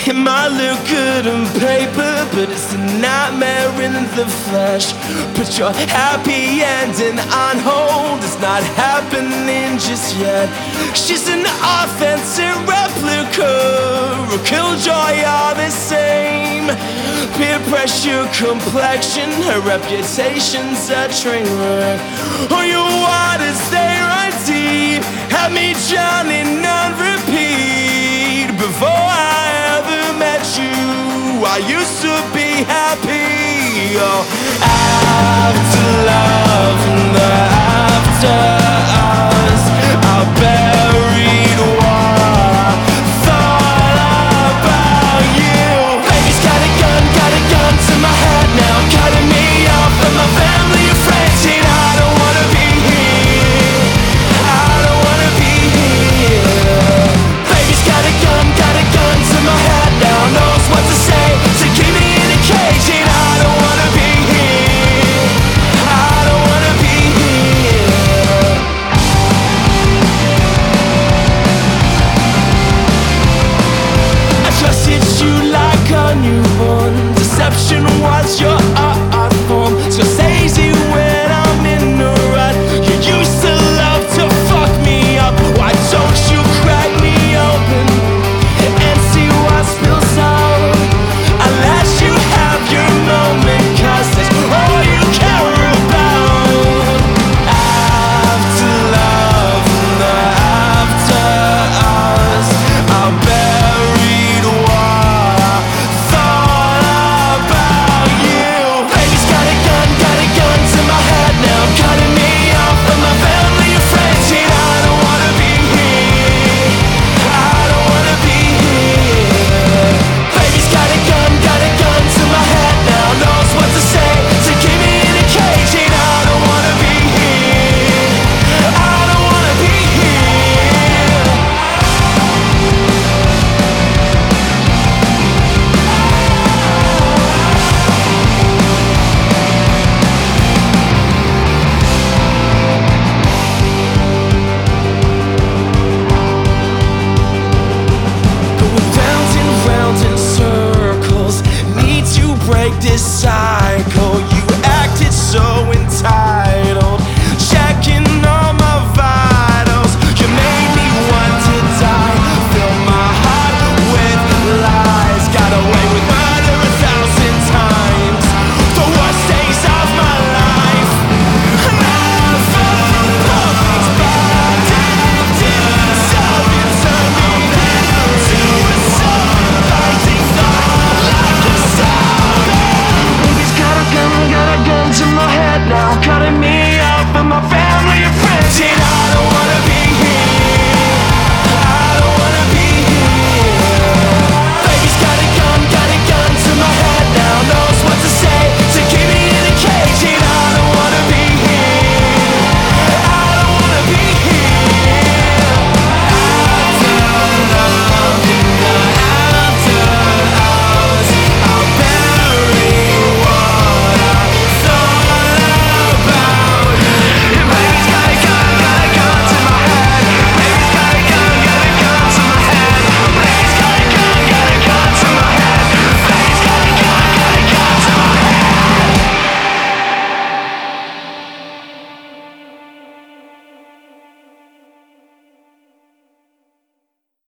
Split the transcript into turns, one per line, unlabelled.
It might look good on paper, but it's a nightmare in the flesh. Put your happy ending on hold, it's not happening just yet. She's an authentic replica, her killjoy are the same. Peer pressure, complexion, her reputation's a train wreck. Oh, your waters, they run deep, had me drowning on repeat. Before I ever met you, I used to be happy. Oh, after love